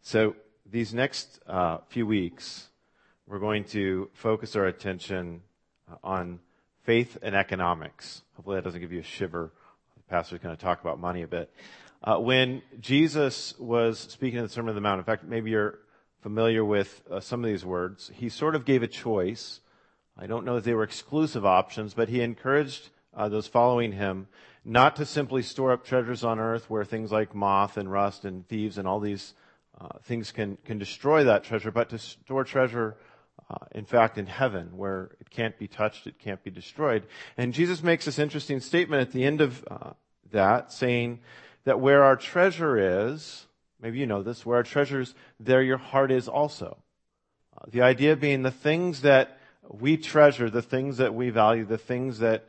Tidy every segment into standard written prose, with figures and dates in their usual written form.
So these next few weeks, we're going to focus our attention on faith and economics. Hopefully that doesn't give you a shiver. The pastor's going to talk about money a bit. When Jesus was speaking in the Sermon on the Mount, in fact, maybe you're familiar with some of these words, he sort of gave a choice. I don't know if they were exclusive options, but he encouraged those following him not to simply store up treasures on earth where things like moth and rust and thieves and all these things can destroy that treasure, but to store treasure, in fact, in heaven where it can't be touched, it can't be destroyed. And Jesus makes this interesting statement at the end of that, saying that where our treasure is, maybe you know this, where our treasure is, there your heart is also. The idea being the things that we treasure, the things that we value, the things that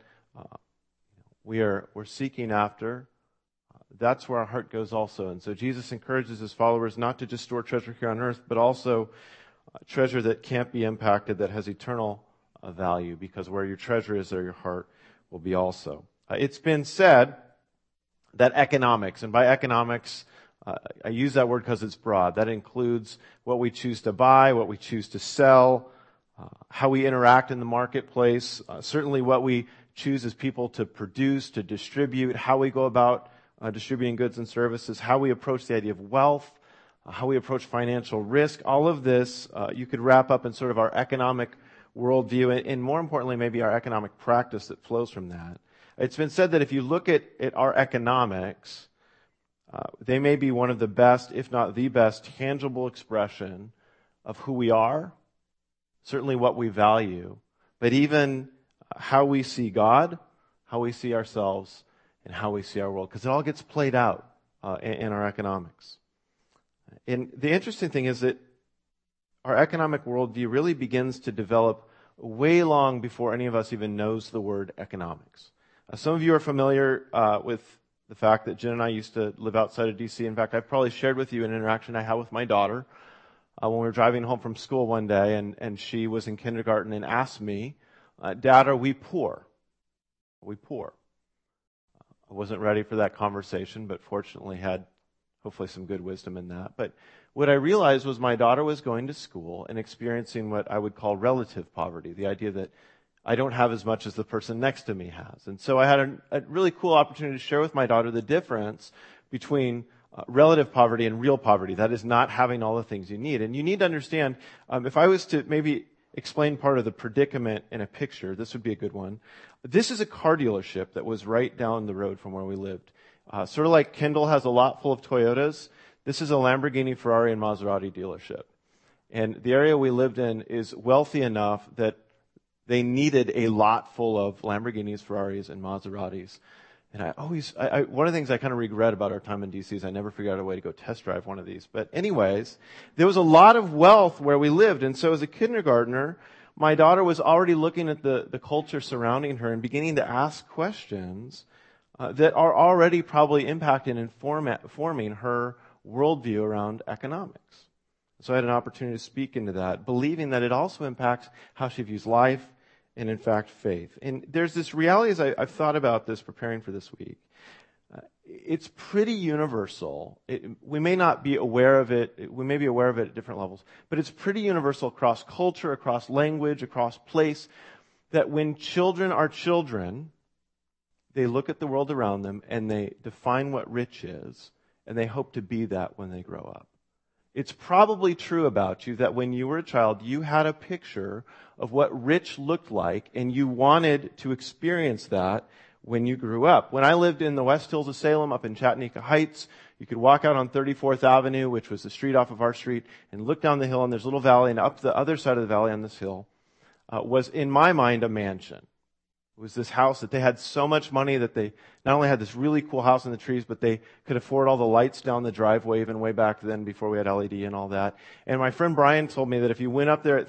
we're seeking after, that's where our heart goes also. And so Jesus encourages his followers not to just store treasure here on earth, but also treasure that can't be impacted, that has eternal value, because where your treasure is, there your heart will be also. It's been said that economics, and by economics, I use that word because it's broad. That includes what we choose to buy, what we choose to sell, how we interact in the marketplace, certainly what we choose as people to produce, to distribute, how we go about distributing goods and services, how we approach the idea of wealth, how we approach financial risk. All of this you could wrap up in sort of our economic worldview, and more importantly, maybe our economic practice that flows from that. It's been said that if you look at our economics, they may be one of the best, if not the best, tangible expression of who we are, certainly what we value, but even how we see God, how we see ourselves, and how we see our world, because it all gets played out in our economics. And the interesting thing is that our economic worldview really begins to develop way long before any of us even knows the word economics. Some of you are familiar with the fact that Jen and I used to live outside of D.C. In fact, I've probably shared with you an interaction I had with my daughter when we were driving home from school one day, and she was in kindergarten and asked me, Dad, are we poor? Are we poor? I wasn't ready for that conversation, but fortunately had hopefully some good wisdom in that. But what I realized was my daughter was going to school and experiencing what I would call relative poverty, the idea that I don't have as much as the person next to me has. And so I had a really cool opportunity to share with my daughter the difference between relative poverty and real poverty. That is not having all the things you need. And you need to understand, if I was to maybe explain part of the predicament in a picture, this would be a good one. This is a car dealership that was right down the road from where we lived. Sort of like Kendall has a lot full of Toyotas, this is a Lamborghini, Ferrari, and Maserati dealership. And the area we lived in is wealthy enough that they needed a lot full of Lamborghinis, Ferraris, and Maseratis. And one of the things I kind of regret about our time in D.C. is I never figured out a way to go test drive one of these. But anyways, there was a lot of wealth where we lived. And so as a kindergartner, my daughter was already looking at the culture surrounding her and beginning to ask questions that are already probably impacting and forming her worldview around economics. So I had an opportunity to speak into that, believing that it also impacts how she views life and, in fact, faith. And there's this reality, as I've thought about this preparing for this week, it's pretty universal. We may not be aware of it. We may be aware of it at different levels, but it's pretty universal across culture, across language, across place, that when children are children, they look at the world around them and they define what rich is, and they hope to be that when they grow up. It's probably true about you that when you were a child, you had a picture of what rich looked like, and you wanted to experience that when you grew up. When I lived in the West Hills of Salem, up in Chattanooga Heights, you could walk out on 34th Avenue, which was the street off of our street, and look down the hill, and there's a little valley, and up the other side of the valley on this hill was, in my mind, a mansion. It was this house that they had so much money that they not only had this really cool house in the trees, but they could afford all the lights down the driveway, even way back then before we had LED and all that. And my friend Brian told me that if you went up there at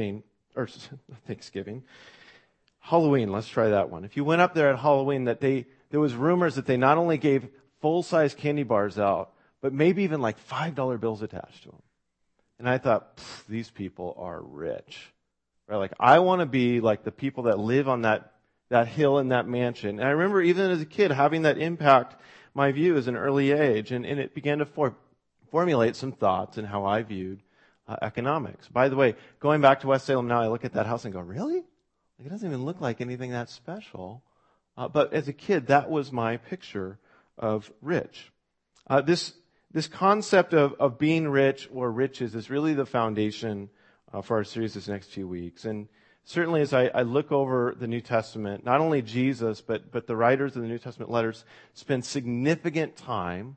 Halloween, let's try that one. If you went up there at Halloween, that there was rumors that they not only gave full-size candy bars out, but maybe even like $5 bills attached to them. And I thought, these people are rich. Right? Like, I want to be like the people that live on that hill in that mansion. And I remember even as a kid having that impact my view as an early age, and it began to form. formulate some thoughts in how I viewed economics. By the way, going back to West Salem now, I look at that house and go, really? Like, it doesn't even look like anything that special. But as a kid, that was my picture of rich. This concept of being rich or riches is really the foundation for our series this next few weeks. And certainly as I look over the New Testament, not only Jesus, but the writers of the New Testament letters spend significant time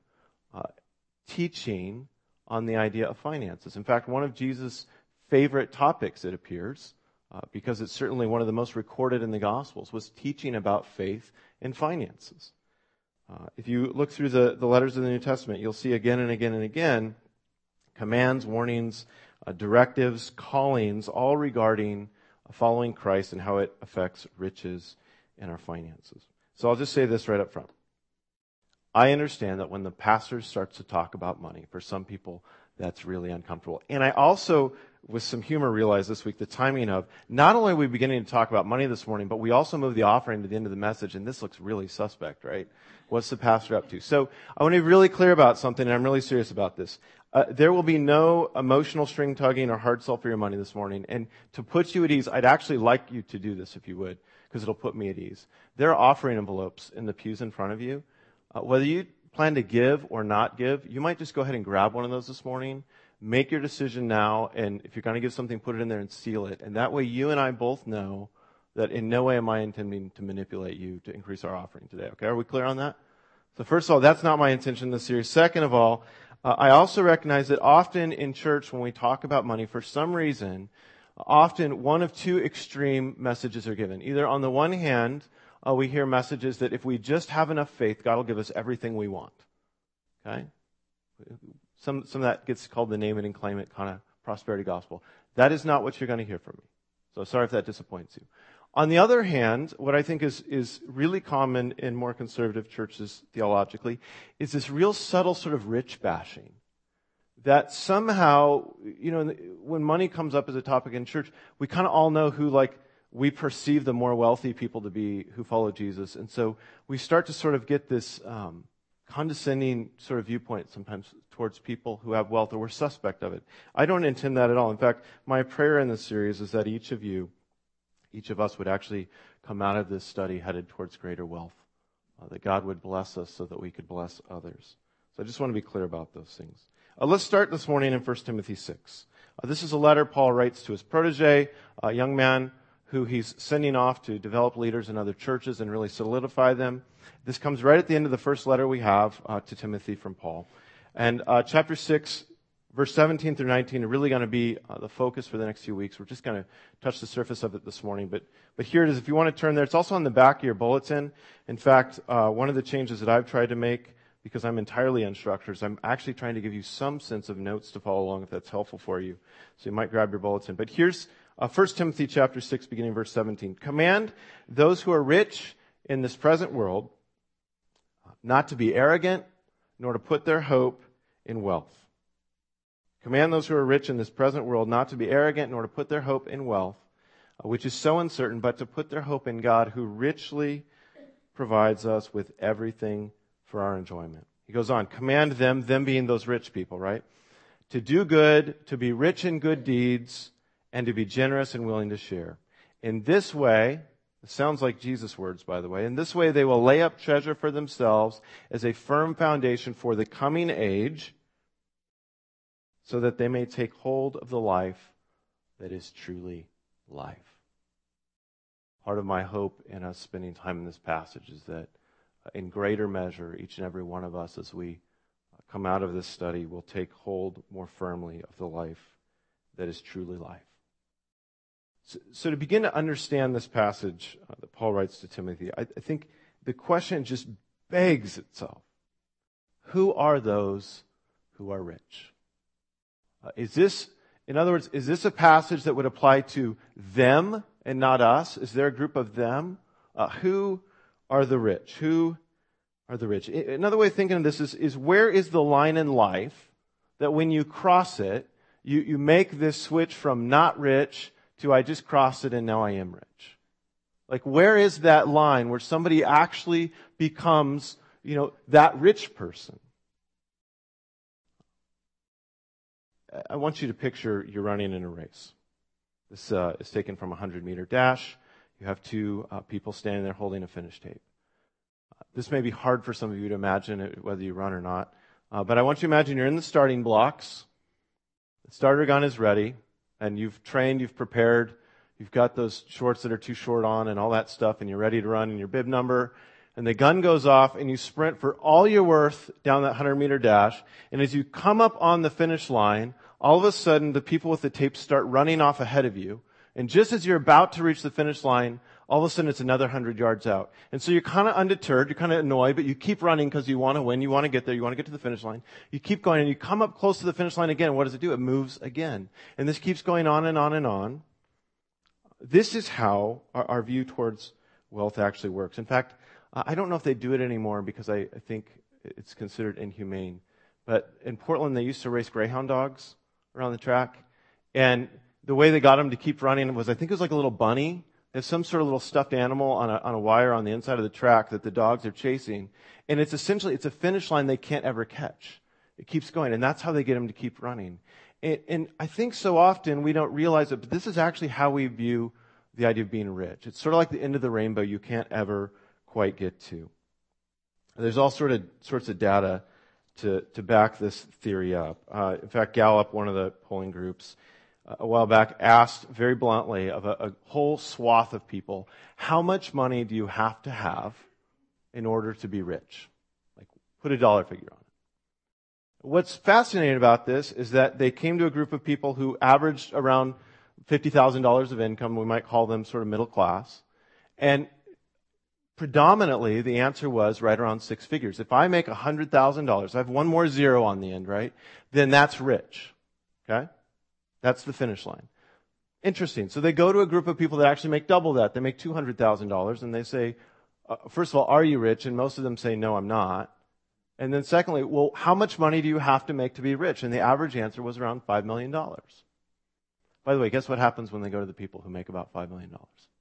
teaching on the idea of finances. In fact, one of Jesus' favorite topics, it appears, because it's certainly one of the most recorded in the Gospels, was teaching about faith and finances. If you look through the letters of the New Testament, you'll see again and again and again commands, warnings, directives, callings, all regarding following Christ and how it affects riches and our finances. So I'll just say this right up front. I understand that when the pastor starts to talk about money, for some people, that's really uncomfortable. And I also, with some humor, realized this week the timing of, not only are we beginning to talk about money this morning, but we also moved the offering to the end of the message, and this looks really suspect, right? What's the pastor up to? So I want to be really clear about something, and I'm really serious about this. There will be no emotional string tugging or hard sell for your money this morning. And to put you at ease, I'd actually like you to do this if you would, because it'll put me at ease. There are offering envelopes in the pews in front of you. Whether you plan to give or not give, you might just go ahead and grab one of those this morning. Make your decision now, and if you're going to give something, put it in there and seal it. And that way you and I both know that in no way am I intending to manipulate you to increase our offering today. Okay, are we clear on that? So first of all, that's not my intention in this series. Second of all, I also recognize that often in church when we talk about money, for some reason, often one of two extreme messages are given. Either on the one hand, we hear messages that if we just have enough faith, God will give us everything we want. Okay? Some of that gets called the name it and claim it kind of prosperity gospel. That is not what you're going to hear from me. So sorry if that disappoints you. On the other hand, what I think is really common in more conservative churches theologically is this real subtle sort of rich bashing. That somehow, when money comes up as a topic in church, we kind of all know who we perceive the more wealthy people to be who follow Jesus. And so we start to sort of get this condescending sort of viewpoint sometimes towards people who have wealth, or we're suspect of it. I don't intend that at all. In fact, my prayer in this series is that each of us would actually come out of this study headed towards greater wealth, that God would bless us so that we could bless others. So I just want to be clear about those things. Let's start this morning in 1 Timothy 6. This is a letter Paul writes to his protege, a young man who he's sending off to develop leaders in other churches and really solidify them. This comes right at the end of the first letter we have to Timothy from Paul. And chapter 6, verse 17 through 19 are really going to be the focus for the next few weeks. We're just going to touch the surface of it this morning. But here it is. If you want to turn there, it's also on the back of your bulletin. In fact, one of the changes that I've tried to make, because I'm entirely unstructured, is I'm actually trying to give you some sense of notes to follow along if that's helpful for you. So you might grab your bulletin. But here's 1 Timothy chapter 6, beginning verse 17. Command those who are rich in this present world not to be arrogant, nor to put their hope in wealth. Command those who are rich in this present world not to be arrogant, nor to put their hope in wealth, which is so uncertain, but to put their hope in God, who richly provides us with everything for our enjoyment. He goes on, command them being those rich people, right? To do good, to be rich in good deeds, and to be generous and willing to share. In this way, it sounds like Jesus' words, by the way, in this way they will lay up treasure for themselves as a firm foundation for the coming age, so that they may take hold of the life that is truly life. Part of my hope in us spending time in this passage is that in greater measure, each and every one of us, as we come out of this study, will take hold more firmly of the life that is truly life. So to begin to understand this passage that Paul writes to Timothy, I think the question just begs itself. Who are those who are rich? Is this a passage that would apply to them and not us? Is there a group of them? Who are the rich? Who are the rich? Another way of thinking of this is where is the line in life that when you cross it, you make this switch from not rich to I just crossed it and now I am rich? Like, where is that line where somebody actually becomes, that rich person? I want you to picture you're running in a race. This is taken from a 100-meter dash. You have two people standing there holding a finish tape. This may be hard for some of you to imagine whether you run or not. But I want you to imagine you're in the starting blocks. The starter gun is ready. And you've trained, you've prepared. You've got those shorts that are too short on and all that stuff. And you're ready to run in your bib number. And the gun goes off and you sprint for all you're worth down that 100-meter dash. And as you come up on the finish line, all of a sudden the people with the tape start running off ahead of you. And just as you're about to reach the finish line, all of a sudden it's another 100 yards out. And so you're kind of undeterred, you're kind of annoyed, but you keep running because you want to win, you want to get there, you want to get to the finish line. You keep going and you come up close to the finish line again. What does it do? It moves again. And this keeps going on and on and on. This is how our view towards wealth actually works. In fact, I don't know if they do it anymore because I think it's considered inhumane. But in Portland, they used to race greyhound dogs around the track. And the way they got them to keep running was, I think it was like a little bunny. There's some sort of little stuffed animal on a wire on the inside of the track that the dogs are chasing. And it's a finish line they can't ever catch. It keeps going. And that's how they get them to keep running. And I think so often we don't realize it, but this is actually how we view the idea of being rich. It's sort of like the end of the rainbow you can't ever quite get to. There's all sorts of data to back this theory up. In fact, Gallup, one of the polling groups, a while back asked very bluntly of a whole swath of people, how much money do you have to have in order to be rich? Like, put a dollar figure on it. What's fascinating about this is that they came to a group of people who averaged around $50,000 of income. We might call them sort of middle class. And predominantly, the answer was right around six figures. If I make $100,000, I have one more zero on the end, right? Then that's rich. Okay? That's the finish line. Interesting. So they go to a group of people that actually make double that. They make $200,000 and they say, first of all, are you rich? And most of them say, no, I'm not. And then secondly, well, how much money do you have to make to be rich? And the average answer was around $5 million. By the way, guess what happens when they go to the people who make about $5 million?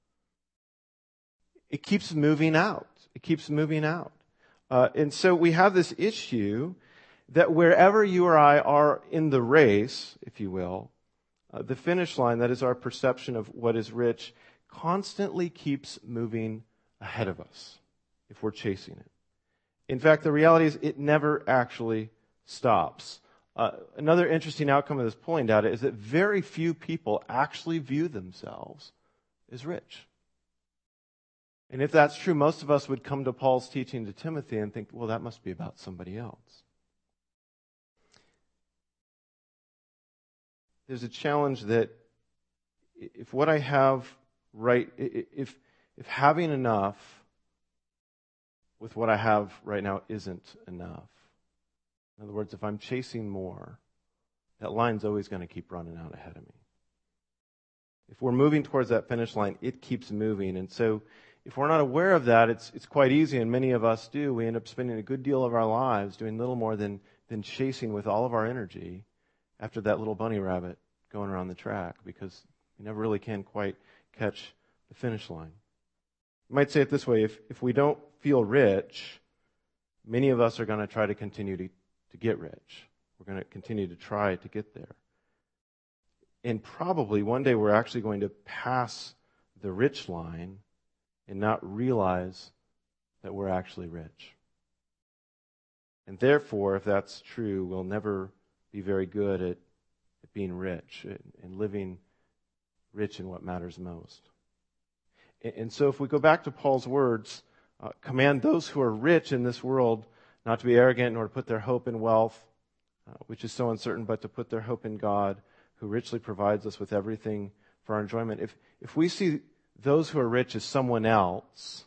It keeps moving out. It keeps moving out. And so we have this issue that wherever you or I are in the race, if you will, the finish line, that is our perception of what is rich, constantly keeps moving ahead of us if we're chasing it. In fact, the reality is it never actually stops. Another interesting outcome of this polling data is that very few people actually view themselves as rich. And if that's true, most of us would come to Paul's teaching to Timothy and think, well, that must be about somebody else. There's a challenge that if what I have if having enough with what I have right now isn't enough. In other words, if I'm chasing more, that line's always going to keep running out ahead of me. If we're moving towards that finish line, it keeps moving. And so if we're not aware of that, it's quite easy, and many of us do. We end up spending a good deal of our lives doing little more than chasing with all of our energy after that little bunny rabbit going around the track, because we never really can quite catch the finish line. You might say it this way, if we don't feel rich, many of us are going to try to continue to get rich. We're going to continue to try to get there. And probably one day we're actually going to pass the rich line and not realize that we're actually rich. And therefore, if that's true, we'll never be very good at being rich and living rich in what matters most. And so if we go back to Paul's words, command those who are rich in this world not to be arrogant nor to put their hope in wealth, which is so uncertain, but to put their hope in God, who richly provides us with everything for our enjoyment. If we see those who are rich as someone else,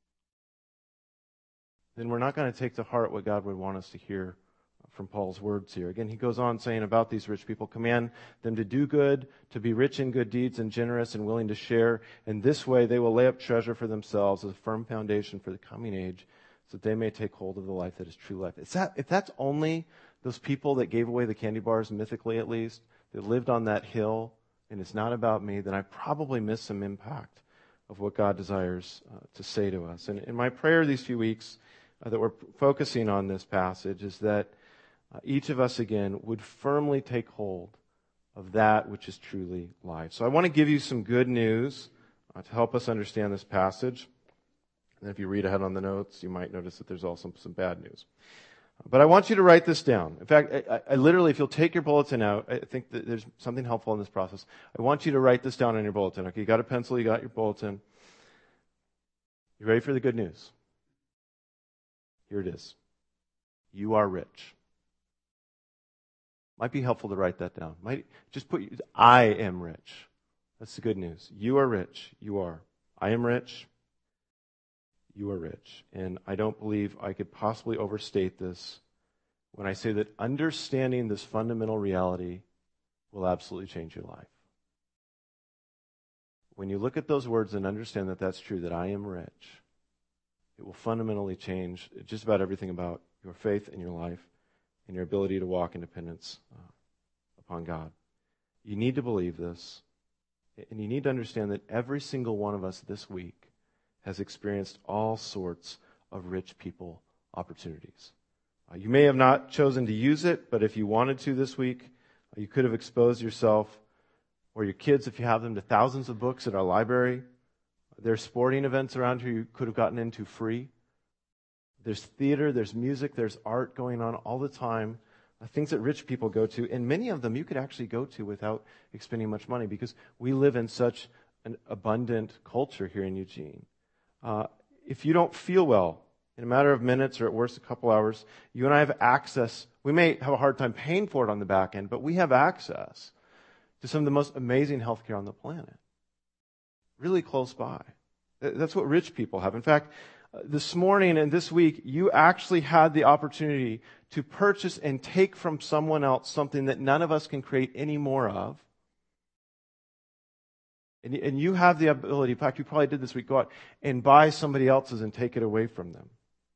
then we're not going to take to heart what God would want us to hear from Paul's words here. Again, he goes on saying about these rich people, command them to do good, to be rich in good deeds and generous and willing to share. In this way, they will lay up treasure for themselves as a firm foundation for the coming age, so that they may take hold of the life that is true life. If that's only those people that gave away the candy bars, mythically at least, that lived on that hill, and it's not about me, then I probably missed some impact of what God desires to say to us. And in my prayer these few weeks that we're focusing on this passage is that each of us again would firmly take hold of that which is truly life. So I want to give you some good news to help us understand this passage. And if you read ahead on the notes, you might notice that there's also some bad news. But I want you to write this down. In fact, I literally, if you'll take your bulletin out, I think that there's something helpful in this process. I want you to write this down on your bulletin. Okay, you got a pencil, you got your bulletin. You ready for the good news? Here it is. You are rich. Might be helpful to write that down. Might just put, I am rich. That's the good news. You are rich. You are. I am rich. You are rich. And I don't believe I could possibly overstate this when I say that understanding this fundamental reality will absolutely change your life. When you look at those words and understand that that's true, that I am rich, it will fundamentally change just about everything about your faith and your life and your ability to walk in dependence upon God. You need to believe this, and you need to understand that every single one of us this week has experienced all sorts of rich people opportunities. You may have not chosen to use it, but if you wanted to this week, you could have exposed yourself or your kids, if you have them, to thousands of books at our library. There's sporting events around here you could have gotten into free. There's theater, there's music, there's art going on all the time. Things that rich people go to, and many of them you could actually go to without expending much money because we live in such an abundant culture here in Eugene. If you don't feel well, in a matter of minutes or at worst a couple hours, you and I have access. We may have a hard time paying for it on the back end, but we have access to some of the most amazing healthcare on the planet. Really close by. That's what rich people have. In fact, this morning and this week, you actually had the opportunity to purchase and take from someone else something that none of us can create any more of. And you have the ability, in fact, you probably did this week, go out and buy somebody else's and take it away from them.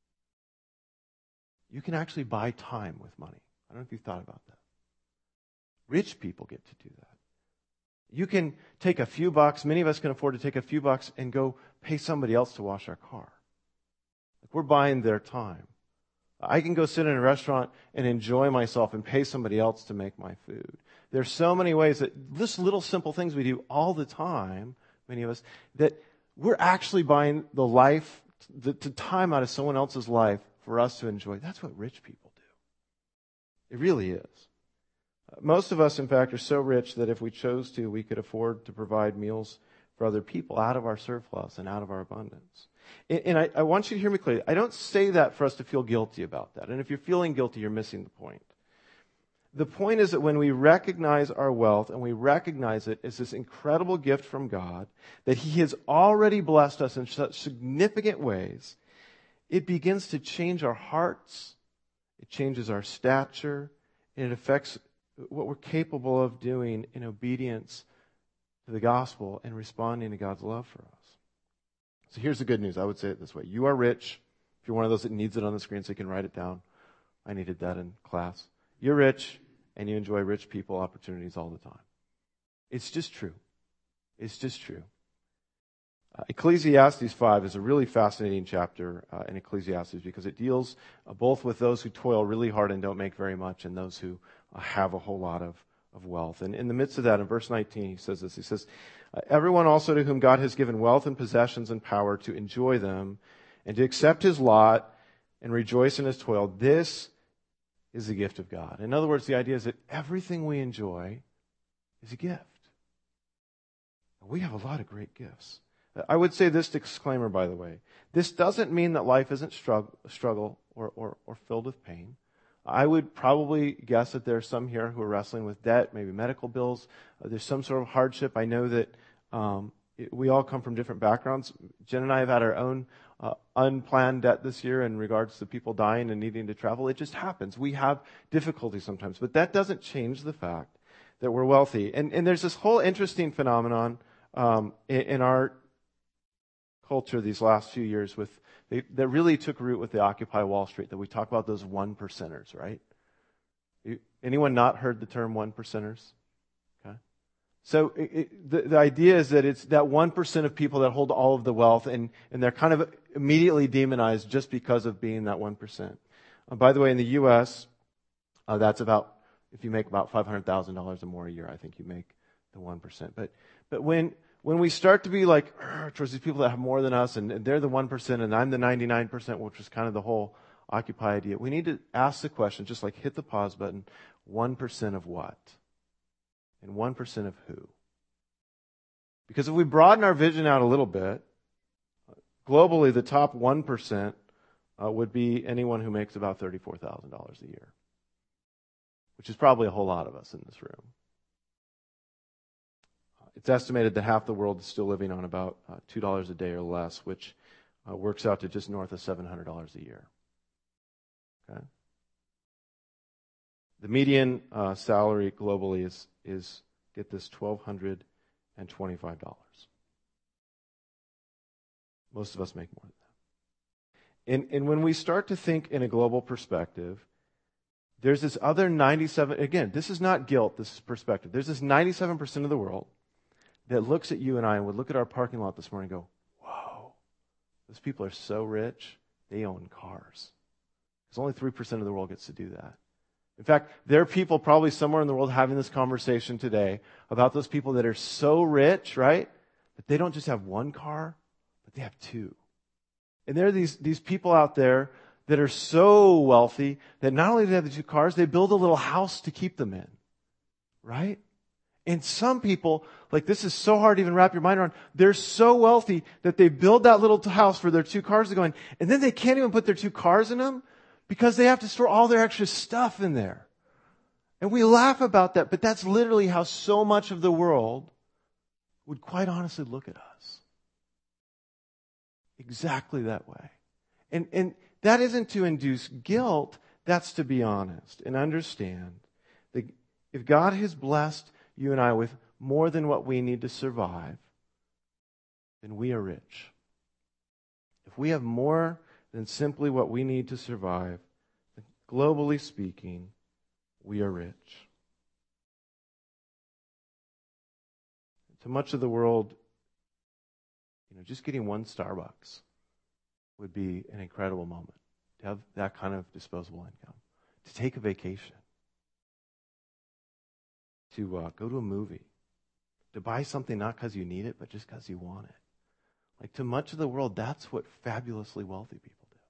You can actually buy time with money. I don't know if you've thought about that. Rich people get to do that. You can take a few bucks, many of us can afford to take a few bucks and go pay somebody else to wash our car. Like we're buying their time. I can go sit in a restaurant and enjoy myself and pay somebody else to make my food. There's so many ways that this little simple things we do all the time, many of us, that we're actually buying the life, the time out of someone else's life for us to enjoy. That's what rich people do. It really is. Most of us, in fact, are so rich that if we chose to, we could afford to provide meals for other people out of our surplus and out of our abundance. And I want you to hear me clearly. I don't say that for us to feel guilty about that. And if you're feeling guilty, you're missing the point. The point is that when we recognize our wealth and we recognize it as this incredible gift from God, that He has already blessed us in such significant ways, it begins to change our hearts, it changes our stature, and it affects what we're capable of doing in obedience to the gospel and responding to God's love for us. So here's the good news. I would say it this way. You are rich. If you're one of those that needs it on the screen so you can write it down. I needed that in class. You're rich, and you enjoy rich people opportunities all the time. It's just true. It's just true. Ecclesiastes 5 is a really fascinating chapter in Ecclesiastes because it deals both with those who toil really hard and don't make very much and those who have a whole lot of wealth. And in the midst of that, in verse 19, he says this. He says, everyone also to whom God has given wealth and possessions and power to enjoy them and to accept his lot and rejoice in his toil, this is the gift of God. In other words, the idea is that everything we enjoy is a gift. We have a lot of great gifts. I would say this disclaimer, by the way. This doesn't mean that life isn't struggle or filled with pain. I would probably guess that there are some here who are wrestling with debt, maybe medical bills. There's some sort of hardship. I know that we all come from different backgrounds. Jen and I have had our own unplanned debt this year in regards to people dying and needing to travel. It just happens. We have difficulties sometimes. But that doesn't change the fact that we're wealthy. And there's this whole interesting phenomenon in our culture these last few years that really took root with the Occupy Wall Street, that we talk about those 1%ers, right? Anyone not heard the term 1%ers? Okay. So the idea is that it's that 1% of people that hold all of the wealth, and they're kind of immediately demonized just because of being that 1%. By the way, in the U.S., That's about, if you make about $500,000 or more a year, I think you make the 1%. But when we start to be like towards these people that have more than us, and they're the 1%, and I'm the 99%, which is kind of the whole Occupy idea, we need to ask the question, just like hit the pause button, 1% of what? And 1% of who? Because if we broaden our vision out a little bit, globally, the top 1% would be anyone who makes about $34,000 a year, which is probably a whole lot of us in this room. It's estimated that half the world is still living on about $2 a day or less, which works out to just north of $700 a year. Okay? The median salary globally is get this, $1,225. Most of us make more than that. And when we start to think in a global perspective, there's this other 97, again, this is not guilt, this is perspective. There's this 97% of the world that looks at you and I and would look at our parking lot this morning and go, whoa, those people are so rich, they own cars. Because only 3% of the world gets to do that. In fact, there are people probably somewhere in the world having this conversation today about those people that are so rich, right, that they don't just have one car, but they have two. And there are these people out there that are so wealthy that not only do they have the two cars, they build a little house to keep them in, right? And some people, like this is so hard to even wrap your mind around, they're so wealthy that they build that little house for their two cars to go in, and then they can't even put their two cars in them because they have to store all their extra stuff in there. And we laugh about that, but that's literally how so much of the world would quite honestly look at us. Exactly that way. And that isn't to induce guilt, that's to be honest and understand that if God has blessed you and I with more than what we need to survive, then we are rich. If we have more than simply what we need to survive, then globally speaking, we are rich. To much of the world, just getting one Starbucks would be an incredible moment. To have that kind of disposable income. To take a vacation. To go to a movie. To buy something not because you need it, but just because you want it. Like to much of the world, that's what fabulously wealthy people do.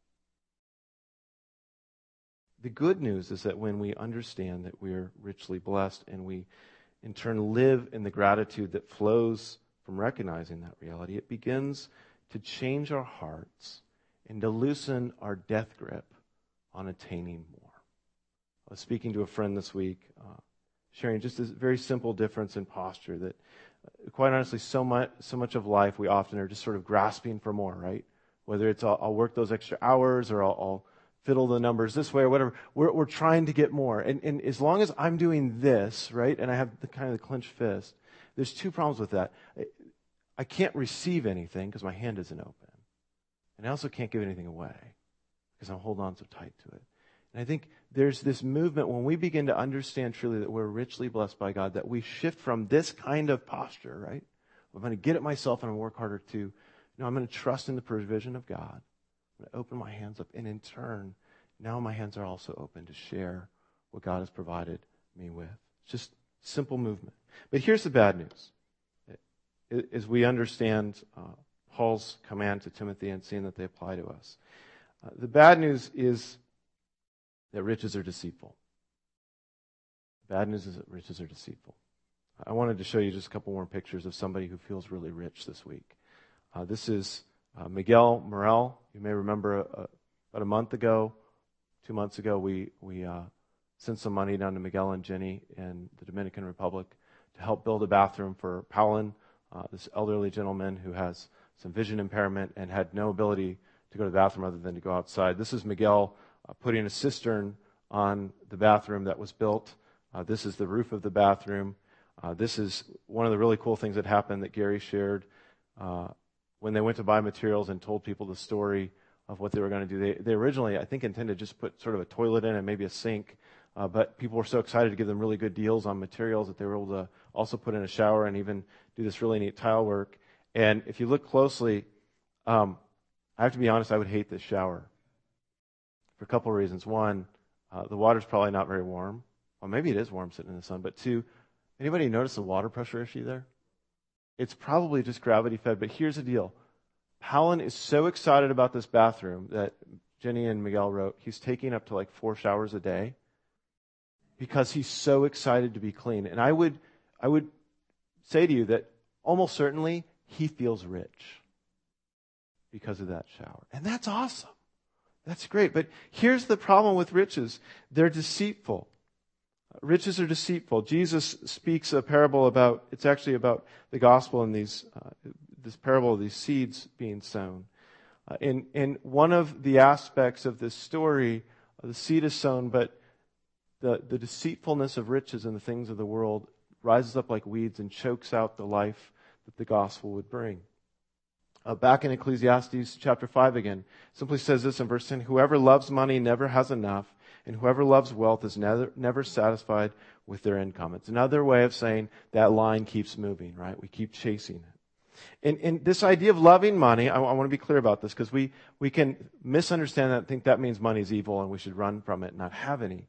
The good news is that when we understand that we're richly blessed and we in turn live in the gratitude that flows from recognizing that reality, it begins to change our hearts and to loosen our death grip on attaining more. I was speaking to a friend this week, sharing just this very simple difference in posture that, quite honestly, so much of life we often are just sort of grasping for more, right? Whether it's I'll work those extra hours or I'll fiddle the numbers this way or whatever. We're trying to get more. And as long as I'm doing this, right, and I have the kind of the clenched fist, there's two problems with that. I can't receive anything because my hand isn't open. And I also can't give anything away because I'm holding on so tight to it. And I think there's this movement when we begin to understand truly that we're richly blessed by God, that we shift from this kind of posture, right? I'm going to get it myself and I'm going to work harder too. No, I'm going to trust in the provision of God. I'm going to open my hands up. And in turn, now my hands are also open to share what God has provided me with. It's just simple movement. But here's the bad news. As we understand Paul's command to Timothy and seeing that they apply to us. The bad news is that riches are deceitful. The bad news is that riches are deceitful. I wanted to show you just a couple more pictures of somebody who feels really rich this week. This is Miguel Morel. You may remember about a month ago, 2 months ago, we sent some money down to Miguel and Jenny in the Dominican Republic to help build a bathroom for Paulin, this elderly gentleman who has some vision impairment and had no ability to go to the bathroom other than to go outside. This is Miguel putting a cistern on the bathroom that was built. This is the roof of the bathroom. This is one of the really cool things that happened that Gary shared when they went to buy materials and told people the story of what they were going to do. They originally, I think, intended to just put sort of a toilet in and maybe a sink, but people were so excited to give them really good deals on materials that they were able to also put in a shower and even do this really neat tile work. And if you look closely, I have to be honest, I would hate this shower for a couple of reasons. One, The water's probably not very warm. Well, maybe it is warm sitting in the sun. But two, anybody notice the water pressure issue there? It's probably just gravity fed. But here's the deal. Palin is so excited about this bathroom that Jenny and Miguel wrote. He's taking up to like 4 showers a day because he's so excited to be clean. And I would say to you that almost certainly he feels rich because of that shower. And that's awesome. That's great. But here's the problem with riches. They're deceitful. Riches are deceitful. Jesus speaks a parable about, it's actually about the gospel and this parable of these seeds being sown. In one of the aspects of this story, the seed is sown, but the deceitfulness of riches and the things of the world rises up like weeds and chokes out the life that the gospel would bring. Back in Ecclesiastes chapter 5 again, simply says this in verse 10, whoever loves money never has enough, and whoever loves wealth is never satisfied with their income. It's another way of saying that line keeps moving, right? We keep chasing it. And this idea of loving money, I want to be clear about this because we can misunderstand that and think that means money is evil and we should run from it and not have any.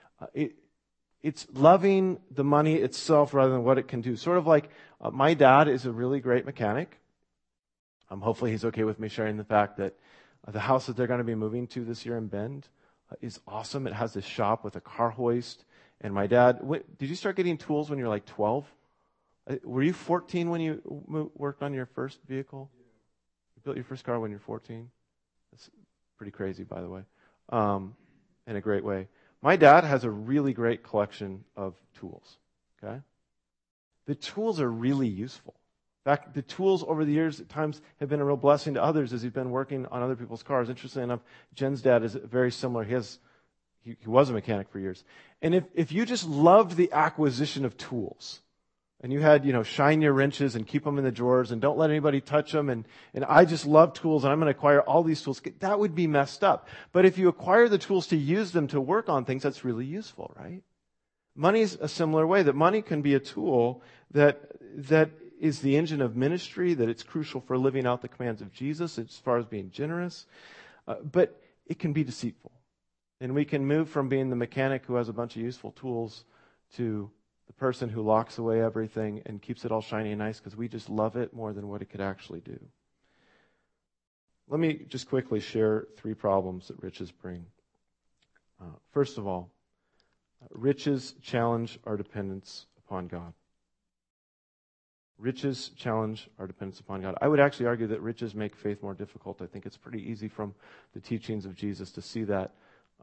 It's loving the money itself rather than what it can do. Sort of like my dad is a really great mechanic. Hopefully he's okay with me sharing the fact that the house that they're going to be moving to this year in Bend is awesome. It has this shop with a car hoist. And my dad, did you start getting tools when you were like 12? Were you 14 when you worked on your first vehicle? You built your first car when you were 14? That's pretty crazy, by the way, in a great way. My dad has a really great collection of tools, okay? The tools are really useful. In fact, the tools over the years at times have been a real blessing to others as he's been working on other people's cars. Interestingly enough, Jen's dad is very similar. He was a mechanic for years. And if you just loved the acquisition of tools, and you had, shine your wrenches and keep them in the drawers and don't let anybody touch them, and I just love tools and I'm going to acquire all these tools, that would be messed up. But if you acquire the tools to use them to work on things, that's really useful, right? Money's a similar way, that money can be a tool that is the engine of ministry, that it's crucial for living out the commands of Jesus as far as being generous, but it can be deceitful. And we can move from being the mechanic who has a bunch of useful tools to the person who locks away everything and keeps it all shiny and nice because we just love it more than what it could actually do. Let me just quickly share 3 problems that riches bring. First of all, riches challenge our dependence upon God. Riches challenge our dependence upon God. I would actually argue that riches make faith more difficult. I think it's pretty easy from the teachings of Jesus to see that.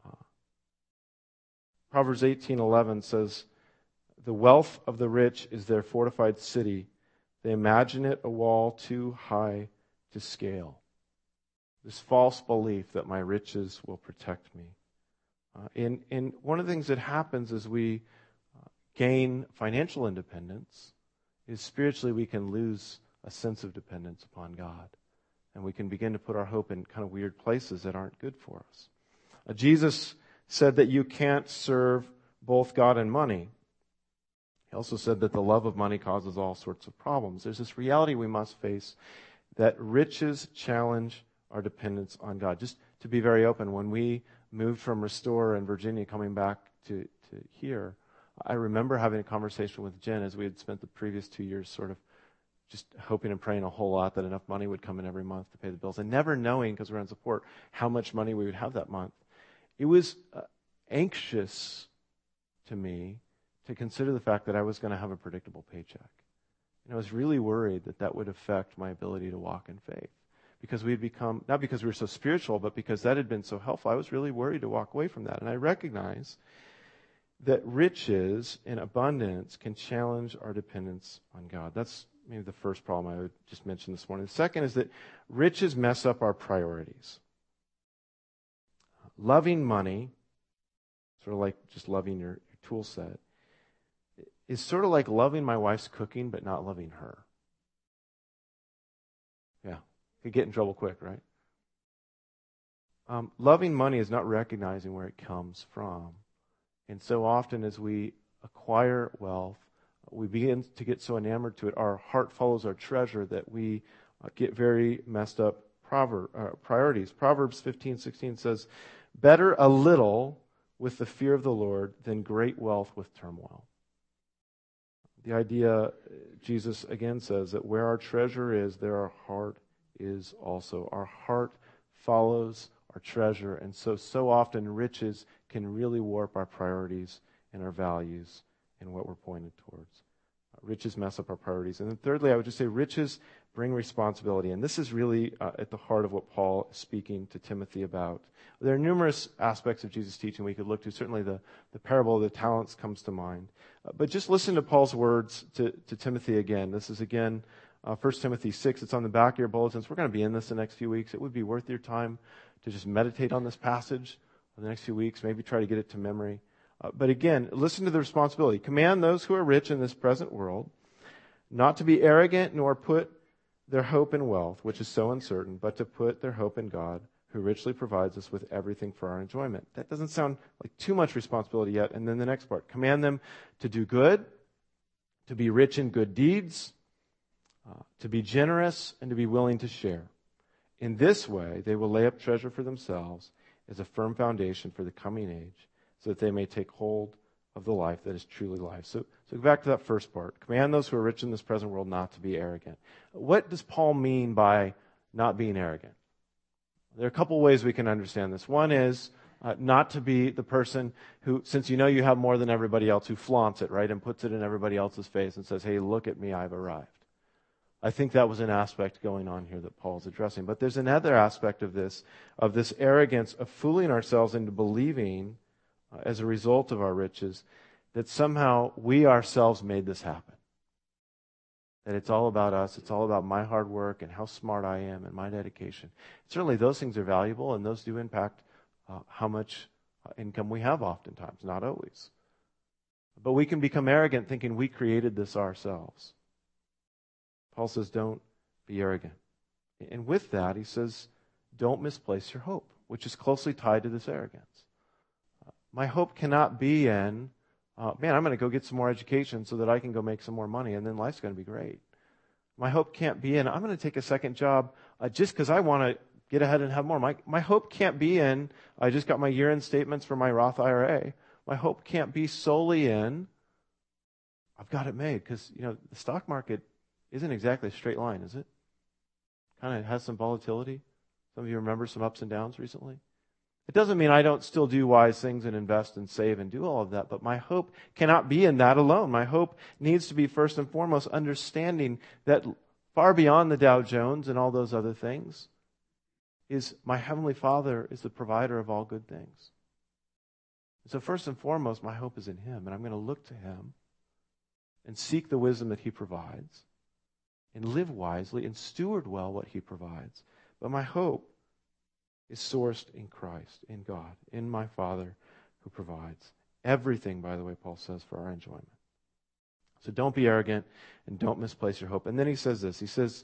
Proverbs 18:11 says, the wealth of the rich is their fortified city. They imagine it a wall too high to scale. This false belief that my riches will protect me. And one of the things that happens as we gain financial independence is spiritually we can lose a sense of dependence upon God. And we can begin to put our hope in kind of weird places that aren't good for us. Jesus said that you can't serve both God and money. He also said that the love of money causes all sorts of problems. There's this reality we must face that riches challenge our dependence on God. Just to be very open, when we moved from Restore in Virginia coming back to here, I remember having a conversation with Jen as we had spent the previous 2 years sort of just hoping and praying a whole lot that enough money would come in every month to pay the bills and never knowing, because we're on support, how much money we would have that month. It was anxious to me to consider the fact that I was going to have a predictable paycheck. And I was really worried that that would affect my ability to walk in faith. Because we had become, not because we were so spiritual, but because that had been so helpful, I was really worried to walk away from that. And I recognize that riches in abundance can challenge our dependence on God. That's maybe the first problem I would just mention this morning. The second is that riches mess up our priorities. Loving money, sort of like just loving your tool set, is sort of like loving my wife's cooking but not loving her. Yeah, could get in trouble quick, right? Loving money is not recognizing where it comes from. And so often as we acquire wealth, we begin to get so enamored to it, our heart follows our treasure, that we get very messed up priorities. Proverbs 15:16 says, better a little with the fear of the Lord than great wealth with turmoil. The idea, Jesus again says, that where our treasure is, there our heart is also. Our heart follows our treasure, and so often riches can really warp our priorities and our values and what we're pointed towards. Riches mess up our priorities. And then thirdly, I would just say riches bring responsibility. And this is really at the heart of what Paul is speaking to Timothy about. There are numerous aspects of Jesus' teaching we could look to. Certainly the parable of the talents comes to mind. But just listen to Paul's words to Timothy again. This is again 1 Timothy 6. It's on the back of your bulletins. We're going to be in this the next few weeks. It would be worth your time to just meditate on this passage for the next few weeks. Maybe try to get it to memory. But again, listen to the responsibility. Command those who are rich in this present world not to be arrogant nor put their hope in wealth, which is so uncertain, but to put their hope in God, who richly provides us with everything for our enjoyment. That doesn't sound like too much responsibility yet. And then the next part, command them to do good, to be rich in good deeds, to be generous, and to be willing to share. In this way, they will lay up treasure for themselves as a firm foundation for the coming age, so that they may take hold of the life that is truly life. So go back to that first part. Command those who are rich in this present world not to be arrogant. What does Paul mean by not being arrogant? There are a couple ways we can understand this. One is not to be the person who, since you know you have more than everybody else, who flaunts it, right, and puts it in everybody else's face and says, hey, look at me, I've arrived. I think that was an aspect going on here that Paul's addressing. But there's another aspect of this arrogance of fooling ourselves into believing as a result of our riches, that somehow we ourselves made this happen. That it's all about us, it's all about my hard work and how smart I am and my dedication. Certainly those things are valuable, and those do impact how much income we have oftentimes, not always. But we can become arrogant thinking we created this ourselves. Paul says, don't be arrogant. And with that, he says, don't misplace your hope, which is closely tied to this arrogance. My hope cannot be in, I'm going to go get some more education so that I can go make some more money, and then life's going to be great. My hope can't be in, I'm going to take a second job just because I want to get ahead and have more. My hope can't be in, I just got my year-end statements for my Roth IRA. My hope can't be solely in, I've got it made, because the stock market isn't exactly a straight line, is it? Kind of has some volatility. Some of you remember some ups and downs recently. It doesn't mean I don't still do wise things and invest and save and do all of that, but my hope cannot be in that alone. My hope needs to be first and foremost understanding that far beyond the Dow Jones and all those other things is my Heavenly Father is the provider of all good things. So first and foremost, my hope is in Him, and I'm going to look to Him and seek the wisdom that He provides and live wisely and steward well what He provides. But my hope is sourced in Christ, in God, in my Father who provides everything, by the way, Paul says, for our enjoyment. So don't be arrogant and don't misplace your hope. And then he says this. He says,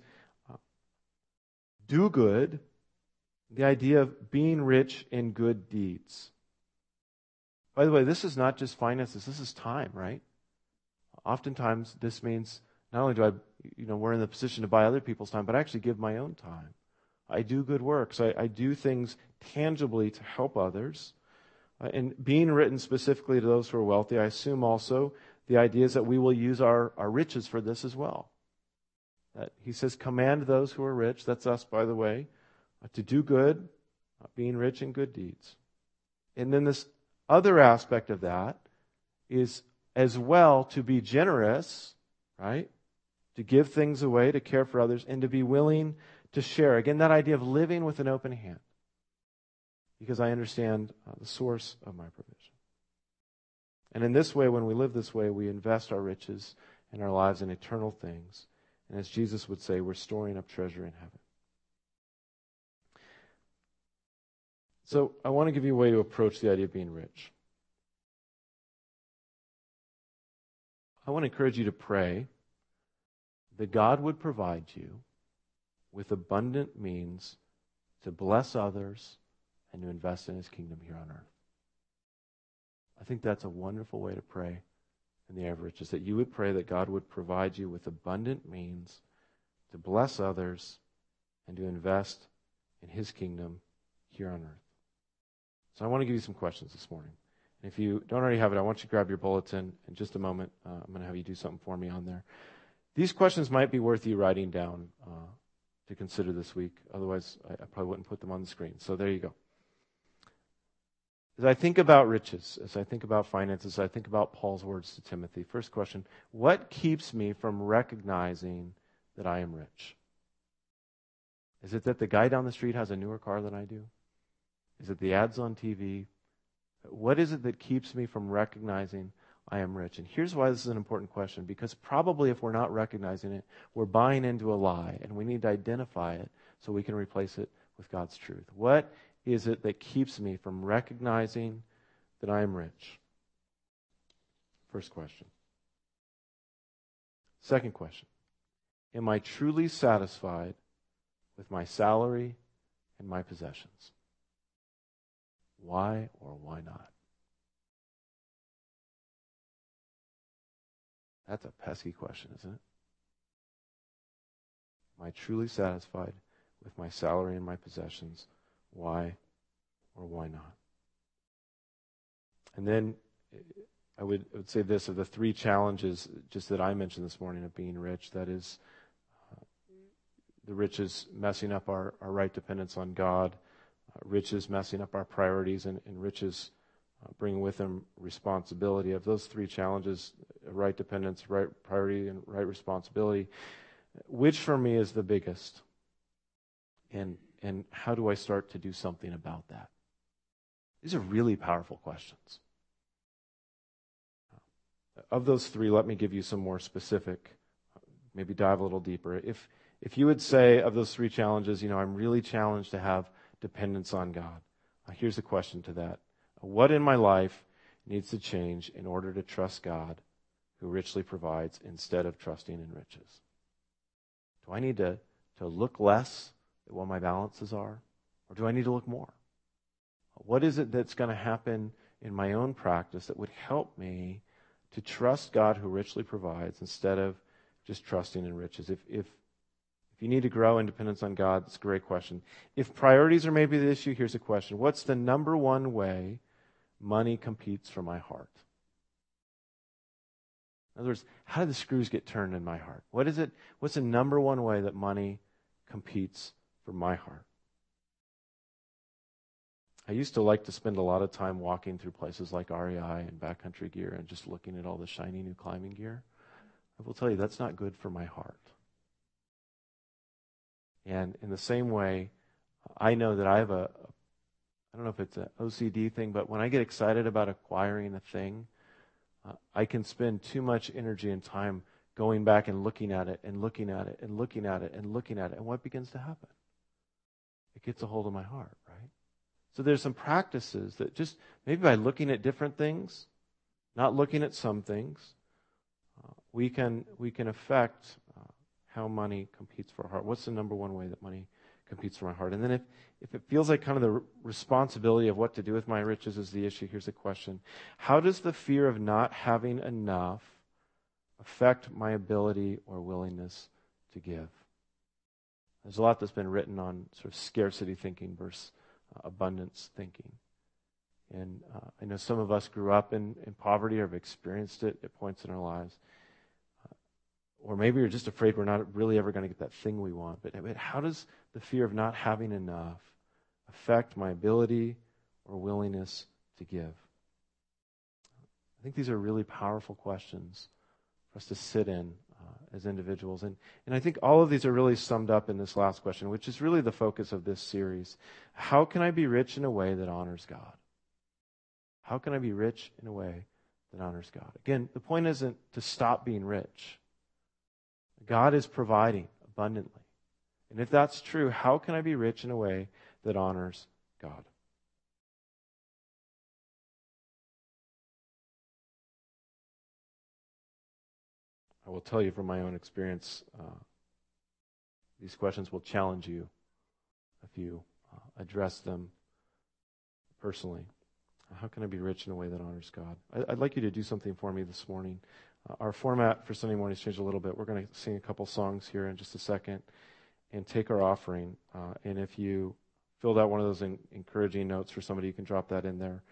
do good, the idea of being rich in good deeds. By the way, this is not just finances. This is time, right? Oftentimes, this means not only do we're in the position to buy other people's time, but I actually give my own time. I do good works. I do things tangibly to help others. And being written specifically to those who are wealthy, I assume also the idea is that we will use our riches for this as well. That he says, command those who are rich, that's us, by the way, to do good, being rich in good deeds. And then this other aspect of that is as well to be generous, right? To give things away, to care for others, and to be willing to share. Again, that idea of living with an open hand. Because I understand the source of my provision. And in this way, when we live this way, we invest our riches and our lives in eternal things. And as Jesus would say, we're storing up treasure in heaven. So I want to give you a way to approach the idea of being rich. I want to encourage you to pray that God would provide you with abundant means to bless others and to invest in His kingdom here on earth. I think that's a wonderful way to pray in the area of riches, that you would pray that God would provide you with abundant means to bless others and to invest in His kingdom here on earth. So I want to give you some questions this morning. If you don't already have it, I want you to grab your bulletin in just a moment. I'm going to have you do something for me on there. These questions might be worth you writing down to consider this week. Otherwise, I probably wouldn't put them on the screen. So there you go. As I think about riches, as I think about finances, as I think about Paul's words to Timothy, first question, what keeps me from recognizing that I am rich? Is it that the guy down the street has a newer car than I do? Is it the ads on TV? What is it that keeps me from recognizing I am rich? And here's why this is an important question, because probably if we're not recognizing it, we're buying into a lie, and we need to identify it so we can replace it with God's truth. What is it that keeps me from recognizing that I am rich? First question. Second question. Am I truly satisfied with my salary and my possessions? Why or why not? That's a pesky question, isn't it? Am I truly satisfied with my salary and my possessions? Why or why not? And then I would say this, of the three challenges just that I mentioned this morning of being rich, that is the riches messing up our right dependence on God, riches messing up our priorities, and riches bringing with them responsibility. Of those three challenges, right dependence, right priority, and right responsibility, which for me is the biggest? And how do I start to do something about that? These are really powerful questions. Of those three, let me give you some more specific, maybe dive a little deeper. If you would say of those three challenges, I'm really challenged to have dependence on God. Here's the question to that. What in my life needs to change in order to trust God who richly provides instead of trusting in riches? Do I need to look less at what my balances are? Or do I need to look more? What is it that's going to happen in my own practice that would help me to trust God who richly provides instead of just trusting in riches? If you need to grow in dependence on God, it's a great question. If priorities are maybe the issue, here's a question. What's the number one way money competes for my heart? In other words, how do the screws get turned in my heart? What is it? What's the number one way that money competes for my heart? I used to like to spend a lot of time walking through places like REI and Backcountry Gear and just looking at all the shiny new climbing gear. I will tell you, that's not good for my heart. And in the same way, I know that I have I don't know if it's an OCD thing, but when I get excited about acquiring a thing, I can spend too much energy and time going back and looking at it and looking at it and looking at it and looking at it. And what begins to happen? It gets a hold of my heart, right? So there's some practices that just maybe by looking at different things, not looking at some things, we can affect how money competes for our heart. What's the number one way that money competes for my heart? And then if it feels like kind of the responsibility of what to do with my riches is the issue, here's a question. How does the fear of not having enough affect my ability or willingness to give? There's a lot that's been written on sort of scarcity thinking versus abundance thinking. And I know some of us grew up in poverty or have experienced it at points in our lives. Or maybe you're just afraid we're not really ever going to get that thing we want. But how does the fear of not having enough affect my ability or willingness to give? I think these are really powerful questions for us to sit in as individuals. And I think all of these are really summed up in this last question, which is really the focus of this series. How can I be rich in a way that honors God? How can I be rich in a way that honors God? Again, the point isn't to stop being rich. God is providing abundantly. And if that's true, how can I be rich in a way that honors God? I will tell you from my own experience, these questions will challenge you if you address them personally. How can I be rich in a way that honors God? I'd like you to do something for me this morning. Our format for Sunday mornings changed a little bit. We're going to sing a couple songs here in just a second and take our offering. And if you filled out one of those encouraging notes for somebody, you can drop that in there.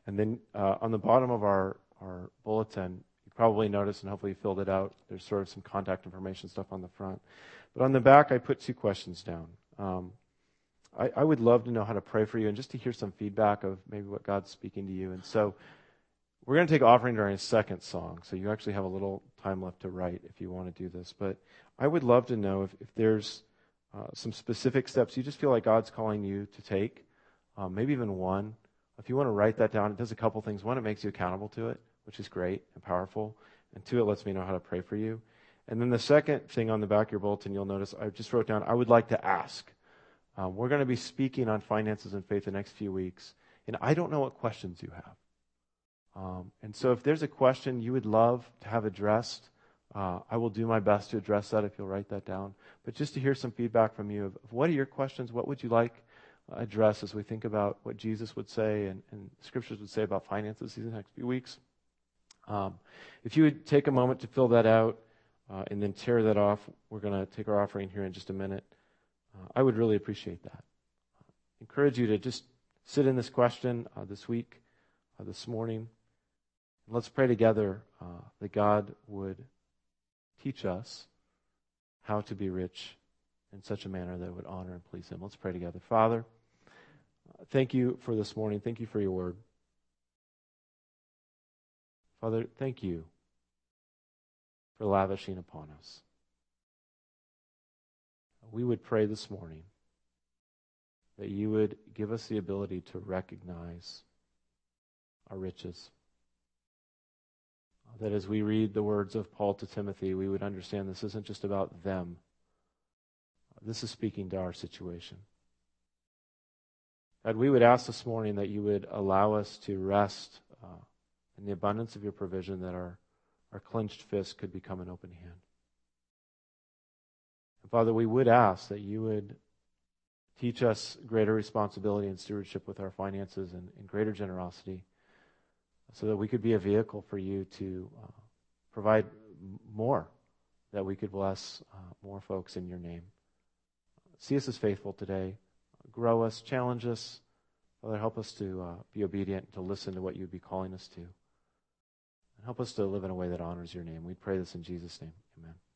And then on the bottom of our bulletin, you probably noticed, and hopefully you filled it out, there's sort of some contact information stuff on the front. But on the back, I put 2 questions down. I would love to know how to pray for you and just to hear some feedback of maybe what God's speaking to you. And so we're going to take offering during a second song, so you actually have a little time left to write if you want to do this. But I would love to know if there's some specific steps you just feel like God's calling you to take, maybe even one. If you want to write that down, it does a couple things. One, it makes you accountable to it, which is great and powerful. And 2, it lets me know how to pray for you. And then the second thing on the back of your bulletin, you'll notice I just wrote down, I would like to ask. We're going to be speaking on finances and faith the next few weeks, and I don't know what questions you have. And so if there's a question you would love to have addressed, I will do my best to address that if you'll write that down. But just to hear some feedback from you of what are your questions, what would you like addressed as we think about what Jesus would say and scriptures would say about finances these next few weeks. If you would take a moment to fill that out and then tear that off, we're going to take our offering here in just a minute. I would really appreciate that. Encourage you to just sit in this question this week, this morning. And let's pray together that God would teach us how to be rich in such a manner that would honor and please Him. Let's pray together. Father, thank you for this morning. Thank you for your word. Father, thank you for lavishing upon us. We would pray this morning that you would give us the ability to recognize our riches. That as we read the words of Paul to Timothy, we would understand this isn't just about them. This is speaking to our situation. God, we would ask this morning that you would allow us to rest in the abundance of your provision, that our clenched fist could become an open hand. And Father, we would ask that you would teach us greater responsibility and stewardship with our finances and greater generosity so that we could be a vehicle for you to provide more, that we could bless more folks in your name. See us as faithful today. Grow us, challenge us. Father, help us to be obedient, to listen to what you would be calling us to. And help us to live in a way that honors your name. We pray this in Jesus' name. Amen.